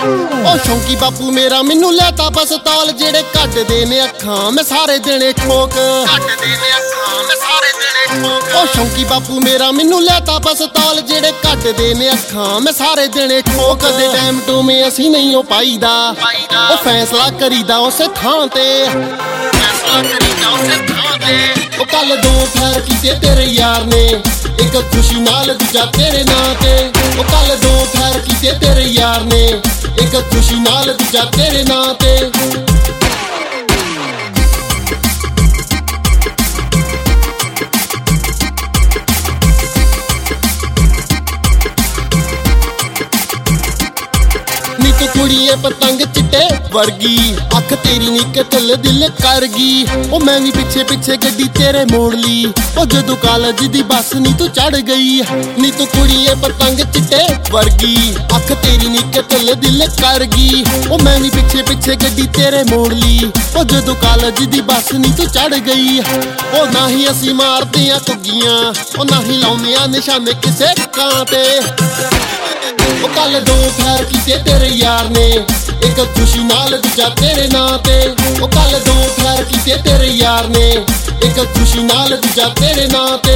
ਉਹ ਸ਼ੌਂਕੀ ਬਾਪੂ ਮੇਰਾ ਮੈਨੂੰ ਲੈਤਾ ਪਸਤੌਲ ਜਿਹੜੇ ਕੱਢਦੇ ਨੇ ਅੱਖਾਂ ਮੈਂ ਸਾਰੇ ਦਿਨੇ ਠੋਕ ਉਹ ਸ਼ੌਂਕੀ ਬਾਪੂ ਮੇਰਾ ਮੈਨੂੰ ਲੈਤਾ ਪਸਤੌਲ ਜਿਹੜੇ ਕੱਢਦੇ ਨੇ ਅੱਖਾਂ ਮੈਂ ਸਾਰੇ ਦਿਨੇ ਠੋਕ ਦੇ ਟਾਈਮ ਟੂਮੇ ਅਸੀਂ ਨਹੀਂ ਉਹ ਪਾਈਦਾ ਉਹ ਫੈਸਲਾ ਕਰੀਦਾ ਉਸੇ ਥਾਂ ਤੇ ਉਹ ਕੱਲ ਦੋ ਫੈਰ ਕੀਤੇ ਤੇਰੇ ਯਾਰ ਨੇ ਇੱਕ ਖੁਸ਼ੀ ਨਾਲ ਦੂਜਾ ਤੇਰੇ ਨਾਂ ਤੇ ਉਹ ਕੱਲ ਦੋ ਫੈਰ ਕੀਤੇ ਤੇਰੇ ਯਾਰ ਨੇ ਇੱਕ ਖੁਸ਼ੀ ਨਾਲ ਦੂਜਾ ਤੇਰੇ ਨਾਂ ਤੇ ਕੁੜੀਏ ਪਤੰਗ ਚਿੱਟੇ ਵਰਗੀ ਅੱਖ ਤੇਰੀ ਨੀ ਕਤਲ ਦਿਲ ਕਰ ਗਈ ਉਹ ਮੈਂ ਵੀ ਪਿੱਛੇ ਪਿੱਛੇ ਗੱਡੀ ਤੇਰੇ ਮੋੜ ਲਈ ਉਹ ਜਦੋਂ ਕਾਲਜ ਦੀ ਬੱਸ ਨੀ ਤੂੰ ਚੜ ਗਈ ਨੀ ਤੂੰ ਕੁੜੀਏ ਪਤੰਗ ਚਿੱਟੇ ਵਰਗੀ ਅੱਖ ਤੇਰੀ ਨੀ ਕਤਲ ਦਿਲ ਕਰ ਗਈ ਉਹ ਮੈਂ ਵੀ ਪਿੱਛੇ ਪਿੱਛੇ ਗੱਡੀ ਤੇਰੇ ਮੋੜ ਲਈ ਉਹ ਜਦੋਂ ਕਾਲਜ ਦੀ ਬੱਸ ਨੀ ਤੂੰ ਚੜ ਗਈ ਉਹ ਨਾ ਹੀ ਅਸੀਂ ਮਾਰਦੇ ਆ ਕੁੱਗੀਆਂ ਉਹ ਨਾ ਹੀ ਲਾਉਂਦੇ ਆ ਨਿਸ਼ਾਨੇ ਕਿਸੇ ਕਾਂ ਤੇ ਉਹ ਕੱਲ ਦੋ ਫੈਰ ਕੀਤੇ ਤੇਰੇ ਯਾਰ ਨੇ ਇੱਕ ਖੁਸ਼ੀ ਨਾਲ ਦੂਜਾ ਤੇਰੇ ਨਾਂ ਤੇ ਉਹ ਕੱਲ ਦੋ ਫੈਰ ਕੀਤੇ ਤੇਰੇ ਯਾਰ ਨੇ ਇੱਕ ਖੁਸ਼ੀ ਨਾਲ ਦੂਜਾ ਤੇਰੇ ਨਾਂ ਤੇ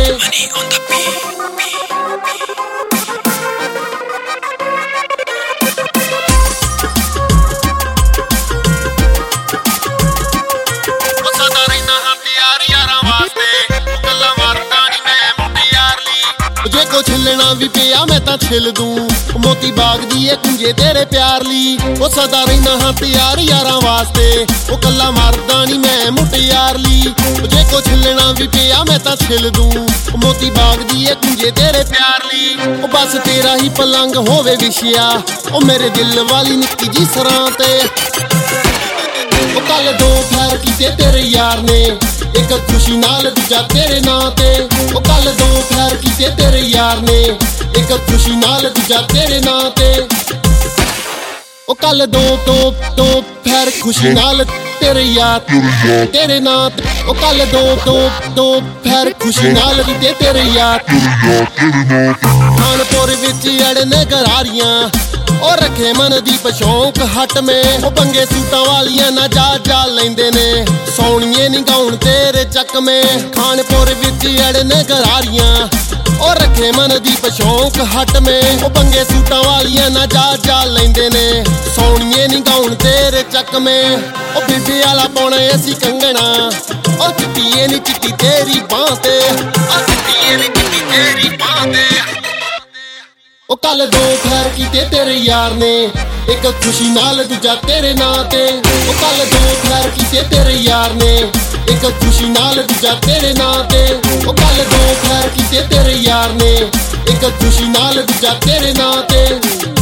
ਜੇ ਕੋ ਛਿੱਲਣਾ ਵੀ ਪਿਆ ਮੈਂ ਤਾਂ ਛਿੱਲ ਦੂੰ ਮੋਤੀ ਬਾਗ ਦੀ ਏ ਕੁੰਜੇ ਤੇਰੇ ਪਿਆਰ ਲਈ ਉਹ ਸਦਾ ਰਹਿਣਾ ਹਾਂ ਤਿਆਰ ਯਾਰਾਂ ਵਾਸਤੇ ਉਹ ਕੱਲਾ ਮਰਦਾ ਨਹੀਂ ਮੈਂ ਮੁਟਿਆਰ ਲਈ ਜੇ ਕੋ ਛਿੱਲਣਾ ਵੀ ਪਿਆ ਮੈਂ ਤਾਂ ਛਿੱਲ ਦੂੰ ਮੋਤੀ ਬਾਗ ਦੀ ਏ ਕੁੰਜੇ ਤੇਰੇ ਪਿਆਰ ਲਈ ਉਹ ਬਸ ਤੇਰਾ ਹੀ ਪਲੰਗ ਹੋਵੇ ਵਿਛਿਆ ਉਹ ਮੇਰੇ ਦਿਲ ਵਾਲੀ ਨਿੱਕੀ ਜੀ ਸਰਾਂ ਤੇ ਉਹ ਕੱਲ ਦੋ ਫੈਰ ਕੀਤੇ ਤੇਰੇ ਯਾਰ ਨੇ ਇੱਕ ਖੁਸ਼ੀ ਨਾਲ ਦੂਜਾ ਤੇਰੇ ਨਾਂ ਤੇ ਉਹ ਕੱਲ ਦੋ ਫੈਰ ਕੀਤੇ ਤੇਰੇ ਯਾਰ ਨੇ ਇੱਕ ਖੁਸ਼ੀ ਨਾਲ ਦੂਜਾ ਤੇਰੇ ਨਾਂ ਤੇ ਉਹ ਕੱਲ ਦੋ ਫੈਰ ਖੁਸ਼ੀ ਨਾਲ ਤੇਰੇ ਯਾਰ ਤੇਰੇ ਨਾਂ ਤੇ ਉਹ ਕੱਲ ਦੋ ਫੈਰ ਖੁਸ਼ੀ ਨਾਲ ਕੀਤੇ ਤੇਰੇ ਯਾਰ ਖਾਨਪੁਰ ਵਿੱਚ ਅੜਨ ਗਰਾਰੀਆਂ ਉਹ ਰੱਖੇ ਮਨ ਦੀ ਪਸ਼ੌਂਕ ਹਟ ਮੇ ਉਹ ਪੰਗੇ ਸੂਟਾਂ ਵਾਲੀਆਂ ਨਾ ਜਾ ਲੈਂਦੇ ਨੇ ਸੋਹਣੀਏ ਨੀ ਗਾਉਣ ਤੇਰੇ ਚੱਕਵੇਂ ਖਾਨਪੁਰ ਵਿੱਚ ਅੜਨ ਗਰਾਰੀਆਂ ਉਹ ਰੱਖੇ ਮਨ ਦੀ ਪਸ਼ੌਂਕ ਹਟ ਮੇ ਉਹ ਪੰਗੇ ਸੂਟਾਂ ਵਾਲੀਆਂ ਨਾ ਜਾ ਲੈਂਦੇ ਨੇ ਸੋਹਣੀਏ ਨੀ ਗਾਉਣ ਤੇਰੇ ਚੱਕਵੇਂ ਉਹ ਬੀਬੀ ਵਾਲਾ ਪਾਉਣੇ ਅਸੀਂ ਕੰਗਣਾ ਉਹ ਚਿੱਟੀਏ ਨੀ ਚਿੱਟੀ ਤੇਰੀ ਬਾਂਹ ਤੇ ਉਹ ਚਿੱਟੀਏ ਨੀ ਚਿੱਟੀ ਤੇਰੀ ਬਾਂਹ ਤੇ ਉਹ ਕੱਲ ਦੋ ਫੈਰ ਕੀਤੇ ਤੇਰੇ ਯਾਰ ਨੇ ਇੱਕ ਖੁਸ਼ੀ ਨਾਲ ਦੂਜਾ ਤੇਰੇ ਨਾਂ ਤੇ ਉਹ ਕੱਲ ਦੋ ਫੈਰ ਕੀਤੇ ਤੇਰੇ ਯਾਰ ਨੇ ਇੱਕ ਖੁਸ਼ੀ ਨਾਲ ਦੂਜਾ ਤੇਰੇ ਨਾਂ ਤੇ ਉਹ ਕੱਲ ਦੋ ਫੈਰ ਕੀਤੇ ਤੇਰੇ ਯਾਰ ਨੇ ਇੱਕ ਖੁਸ਼ੀ ਨਾਲ ਦੂਜਾ ਤੇਰੇ ਨਾਂ ਤੇ